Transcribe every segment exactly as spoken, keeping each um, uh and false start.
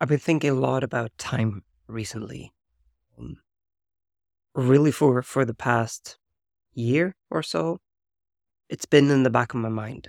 I've been thinking a lot about time recently. Um, really, for for the past year or so, it's been in the back of my mind.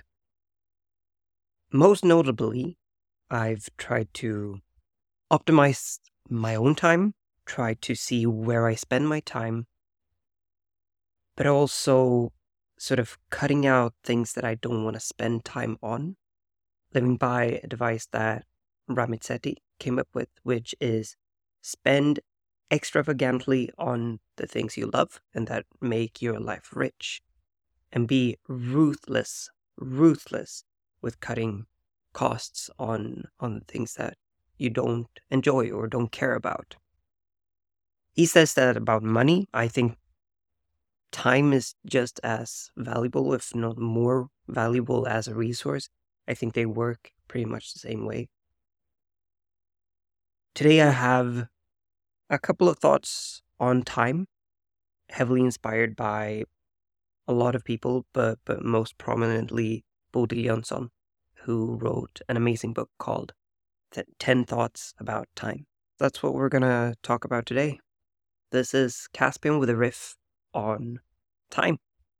Most notably, I've tried to optimize my own time, try to see where I spend my time, but also sort of cutting out things that I don't want to spend time on, living by a device that Ramit Sethi came up with, which is spend extravagantly on the things you love and that make your life rich, and be ruthless, ruthless with cutting costs on on things that you don't enjoy or don't care about. He says that about money. I think time is just as valuable, if not more valuable, as a resource. I think they work pretty much the same way. Today, I have a couple of thoughts on time, heavily inspired by a lot of people, but, but most prominently Bodil Jönsson, who wrote an amazing book called ten Thoughts About Time. That's what we're going to talk about today. This is Caspian with a riff on time.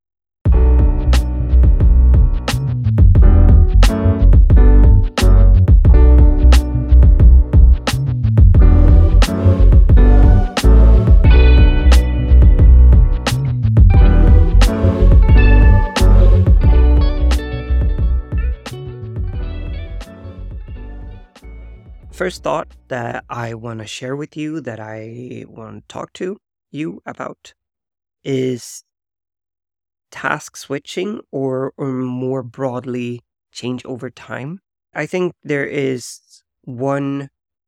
First thought that I want to share with you, that I want to talk to you about, is task switching, or, or more broadly, change over time. I think there is one,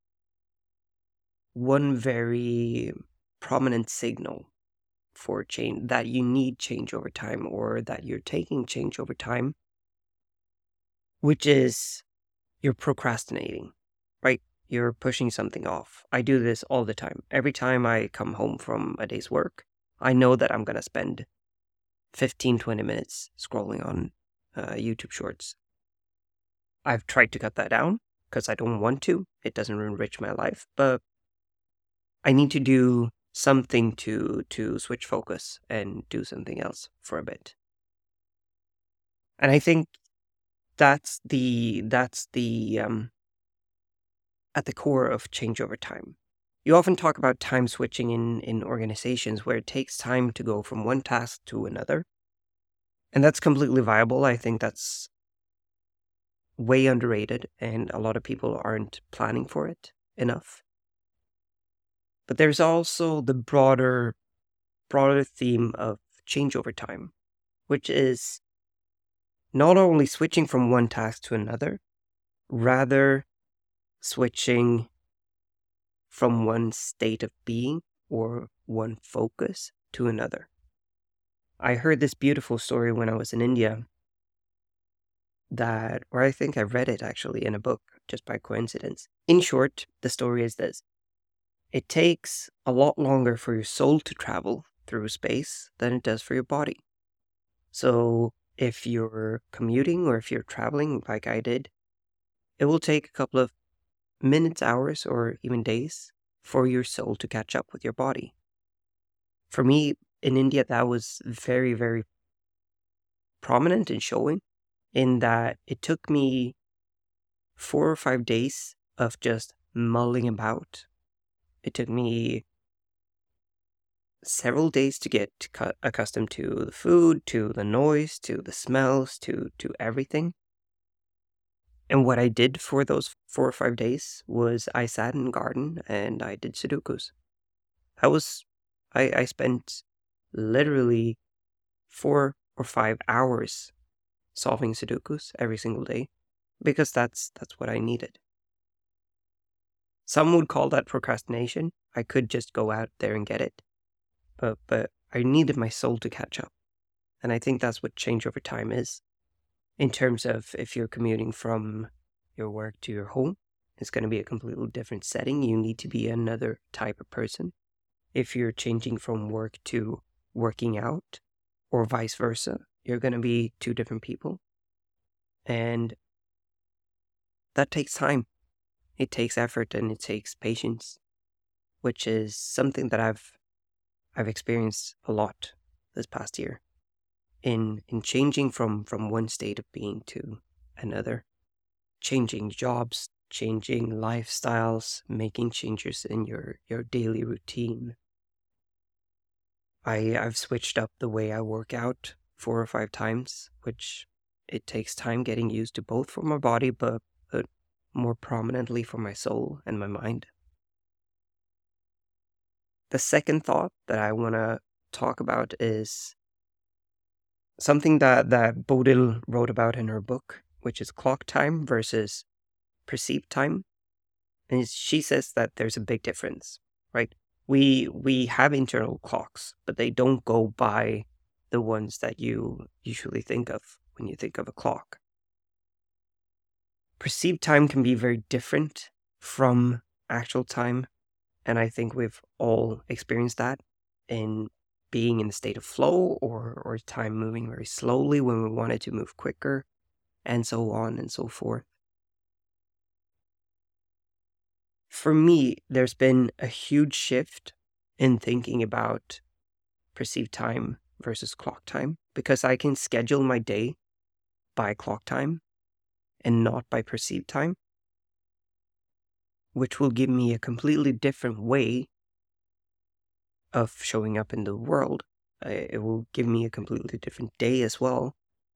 one very prominent signal for change, that you need change over time, or that you're taking change over time, which is you're procrastinating, right? You're pushing something off. I do this all the time. Every time I come home from a day's work, I know that I'm going to spend fifteen, twenty minutes scrolling on uh, YouTube Shorts. I've tried to cut that down because I don't want to. It doesn't enrich my life, but I need to do something to to switch focus and do something else for a bit. And I think that's the that's the um, at the core of change over time. You often talk about time switching in, in organizations where it takes time to go from one task to another. And that's completely viable. I think that's way underrated, and a lot of people aren't planning for it enough. But there's also the broader, broader theme of change over time, which is not only switching from one task to another, rather switching from one state of being or one focus to another. I heard this beautiful story when I was in India, that, or I think I read it actually in a book just by coincidence. In short, the story is this: it takes a lot longer for your soul to travel through space than it does for your body. So if you're commuting or if you're traveling like I did, it will take a couple of minutes, hours, or even days for your soul to catch up with your body. For me, in India, that was very, very prominent and showing, in that it took me four or five days of just mulling about. It took me several days to get accustomed to the food, to the noise, to the smells, to, to everything. And what I did for those four or five days was I sat in the garden and I did Sudokus. I was, I, I spent literally four or five hours solving Sudokus every single day, because that's that's what I needed. Some would call that procrastination. I could just go out there and get it, but but I needed my soul to catch up. And I think that's what change over time is. In terms of, if you're commuting from your work to your home, it's going to be a completely different setting. You need to be another type of person. If you're changing from work to working out, or vice versa, you're going to be two different people. And that takes time. It takes effort and it takes patience, which is something that I've I've experienced a lot this past year in in changing from from one state of being to another, changing jobs, changing lifestyles, making changes in your your daily routine. I I've switched up the way I work out four or five times, which it takes time getting used to, both for my body, but but more prominently for my soul and my mind. The second thought that I want to talk about is something that that Bodil wrote about in her book, which is clock time versus perceived time. And she says that there's a big difference, right? We we have internal clocks, but they don't go by the ones that you usually think of when you think of a clock. Perceived time can be very different from actual time, and I think we've all experienced that in being in a state of flow, or or time moving very slowly when we want it to move quicker, and so on and so forth. For me, there's been a huge shift in thinking about perceived time versus clock time, because I can schedule my day by clock time and not by perceived time, which will give me a completely different way of showing up in the world. Uh, It will give me a completely different day as well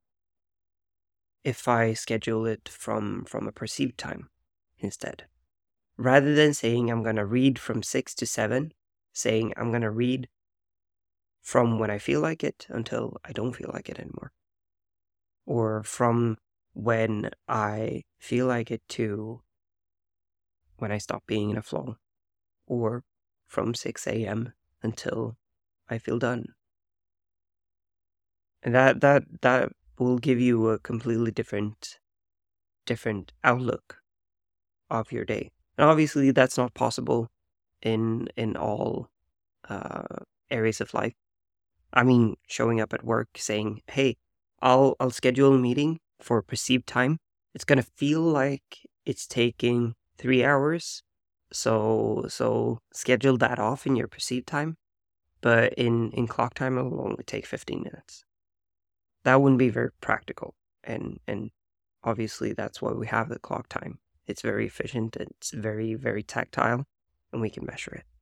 if I schedule it from from a perceived time instead. Rather than saying I'm going to read from six to seven, saying I'm going to read from when I feel like it until I don't feel like it anymore. Or from when I feel like it to when I stop being in a flow. Or from six a.m. until I feel done. And that that that will give you a completely different different outlook of your day. And obviously that's not possible in in all uh, areas of life. I mean, showing up at work saying, "Hey, I'll I'll schedule a meeting for perceived time." It's gonna feel like it's taking three hours, so so schedule that off in your perceived time. But in in clock time, it will only take fifteen minutes. That wouldn't be very practical, and and obviously that's why we have the clock time. It's very efficient. It's very very tactile, and we can measure it.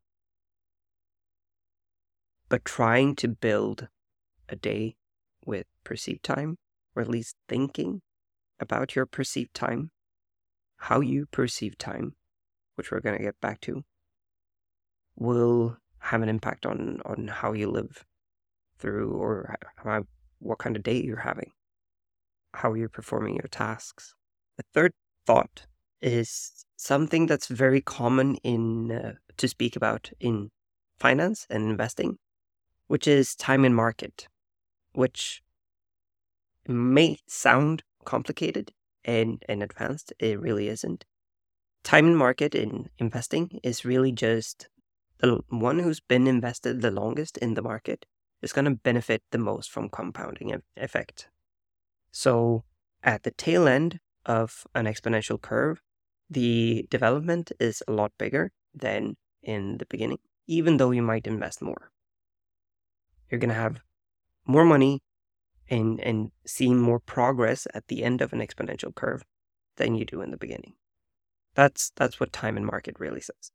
But trying to build a day with perceived time, or at least thinking about your perceived time, how you perceive time, which we're going to get back to, will have an impact on, on how you live through, or how, what kind of day you're having, how you're performing your tasks. The third thought is something that's very common in uh, to speak about in finance and investing, which is time and market, which may sound complicated and, and advanced. It really isn't. Time and market in investing is really just the one who's been invested the longest in the market is going to benefit the most from compounding effect. So at the tail end of an exponential curve, the development is a lot bigger than in the beginning, even though you might invest more. You're going to have more money and, and see more progress at the end of an exponential curve than you do in the beginning. That's that's what time and market really says.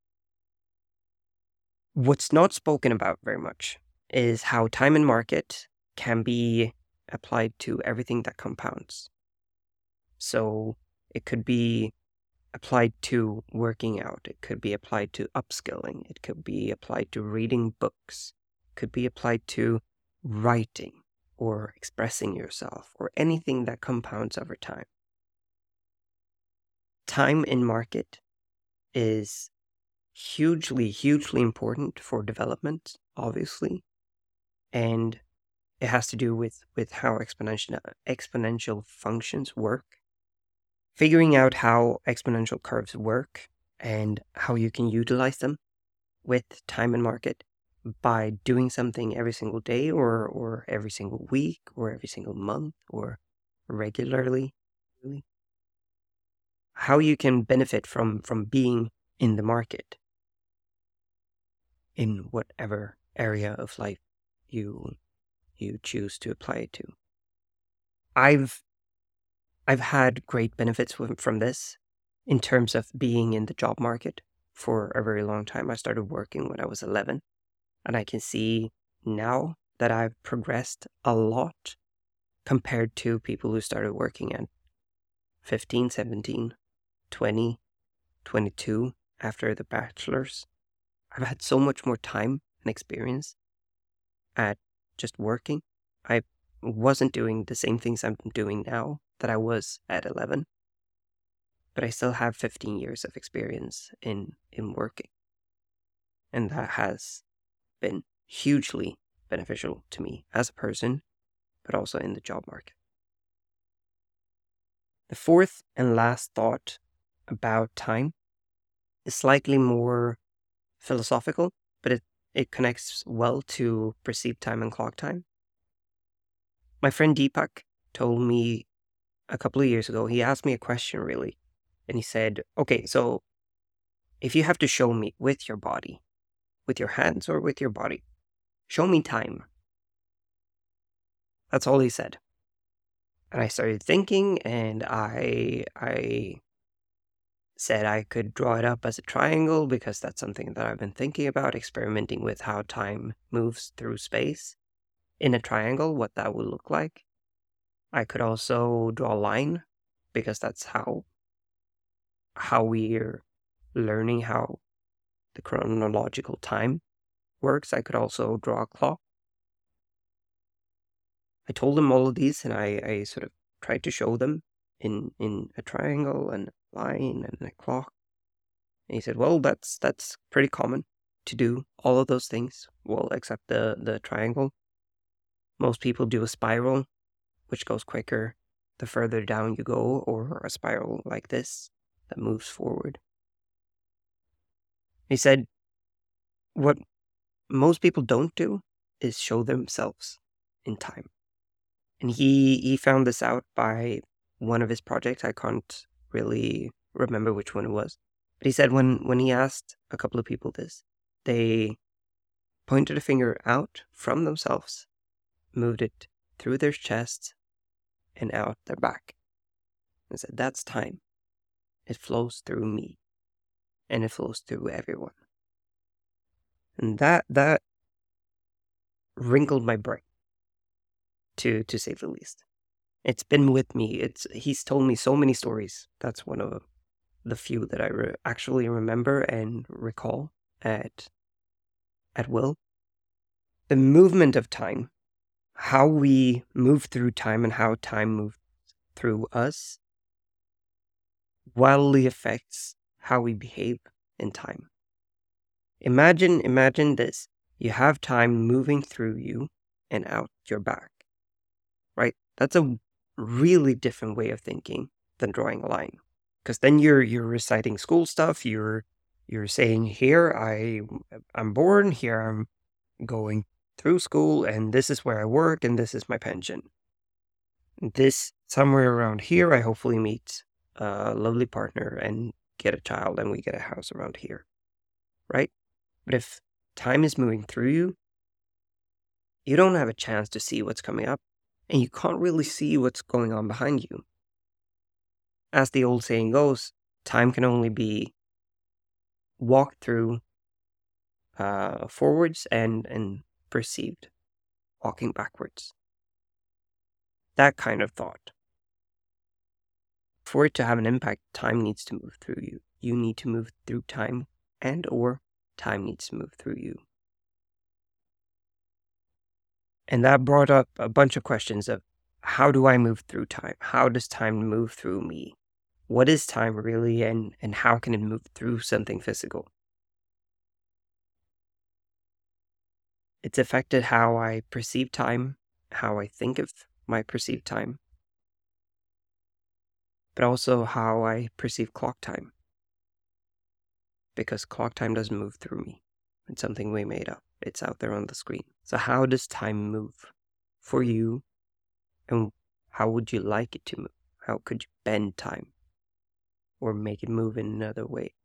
What's not spoken about very much is how time and market can be applied to everything that compounds. So it could be applied to working out. It could be applied to upskilling. It could be applied to reading books. It could be applied to writing or expressing yourself, or anything that compounds over time. Time in market is hugely, hugely important for development, obviously. And it has to do with, with how exponential, exponential functions work. Figuring out how exponential curves work and how you can utilize them with time and market by doing something every single day, or, or every single week, or every single month, or regularly. how you can benefit from from being in the market in whatever area of life you you choose to apply it to. I've I've had great benefits from, from this in terms of being in the job market for a very long time. I started working when I was eleven, and I can see now that I've progressed a lot compared to people who started working at fifteen, seventeen, twenty, twenty-two after the bachelor's. I've had so much more time and experience at just working. I wasn't doing the same things I'm doing now that I was at eleven, but I still have fifteen years of experience in, in working. And that has been hugely beneficial to me as a person, but also in the job market. The fourth and last thought about time is slightly more philosophical, but it, it connects well to perceived time and clock time. My friend Deepak told me a couple of years ago, he asked me a question really, and he said, okay, so if you have to show me with your body, with your hands or with your body, show me time. That's all he said. And I started thinking, and I I said I could draw it up as a triangle because that's something that I've been thinking about, experimenting with how time moves through space in a triangle, what that would look like. I could also draw a line because that's how how we're learning how the chronological time works. I could also draw a clock. I told him all of these, and I, I sort of tried to show them in, in a triangle and a line and a clock. And he said, well, that's that's pretty common to do all of those things. Well, except the, the triangle. Most people do a spiral, which goes quicker the further down you go, or a spiral like this that moves forward. He said, what most people don't do is show themselves in time. And he, he found this out by one of his projects. I can't really remember which one it was. But he said when, when he asked a couple of people this, they pointed a finger out from themselves, moved it through their chest and out their back, and said, that's time. It flows through me, and it flows through everyone. And that that wrinkled my brain, to to say the least. It's been with me. It's he's told me so many stories. That's one of the few that I re- actually remember and recall at at will. The movement of time, how we move through time and how time moves through us, wildly affects how we behave in time. Imagine, imagine this. You have time moving through you and out your back, right? That's a really different way of thinking than drawing a line. Because then you're you're reciting school stuff. You're you're saying, here I I'm born, here I'm going through school, and this is where I work, and this is my pension. This somewhere around here, I hopefully meet a lovely partner and get a child, and we get a house around here, right? But if time is moving through you, you don't have a chance to see what's coming up, and you can't really see what's going on behind you. As the old saying goes, time can only be walked through uh, forwards and, and perceived walking backwards. That kind of thought. For it to have an impact, time needs to move through you. You need to move through time, and or time needs to move through you. And that brought up a bunch of questions of, how do I move through time? How does time move through me? What is time really, and, and how can it move through something physical? It's affected how I perceive time, how I think of my perceived time, but also how I perceive clock time. Because clock time doesn't move through me. It's something we made up. It's out there on the screen. So how does time move for you, and how would you like it to move? How could you bend time? or make it move in another way.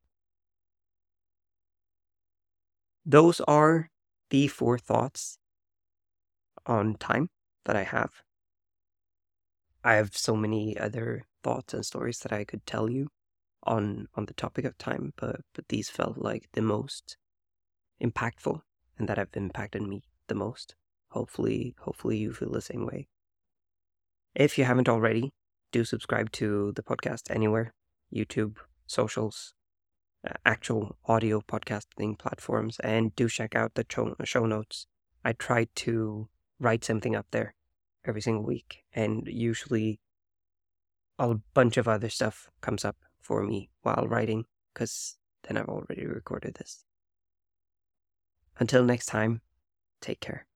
Those are the four thoughts on time that I have. I have so many other thoughts and stories that I could tell you on on the topic of time, but but these felt like the most impactful and that have impacted me the most. Hopefully, hopefully you feel the same way. If you haven't already, do subscribe to the podcast anywhere, YouTube, socials, uh, actual audio podcasting platforms, and do check out the show, show notes. I try to write something up there every single week, and usually a bunch of other stuff comes up for me while writing, because then I've already recorded this. Until next time, take care.